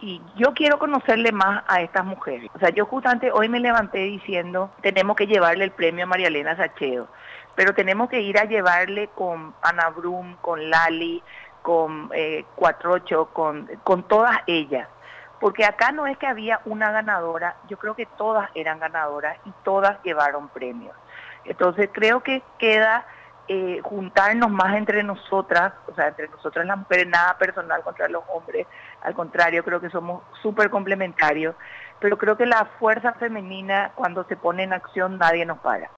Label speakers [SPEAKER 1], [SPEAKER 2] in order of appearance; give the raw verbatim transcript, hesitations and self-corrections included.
[SPEAKER 1] y yo quiero conocerle más a estas mujeres. O sea, yo justamente hoy me levanté diciendo, tenemos que llevarle el premio a María Elena Sacheo, pero tenemos que ir a llevarle con Ana Brum, con Lali, con eh, Cuatrocho, con, con todas ellas. Porque acá no es que había una ganadora, yo creo que todas eran ganadoras y todas llevaron premios. Entonces creo que queda eh, juntarnos más entre nosotras, o sea, entre nosotras las mujeres, nada personal contra los hombres, al contrario, creo que somos súper complementarios, pero creo que la fuerza femenina, cuando se pone en acción, nadie nos para.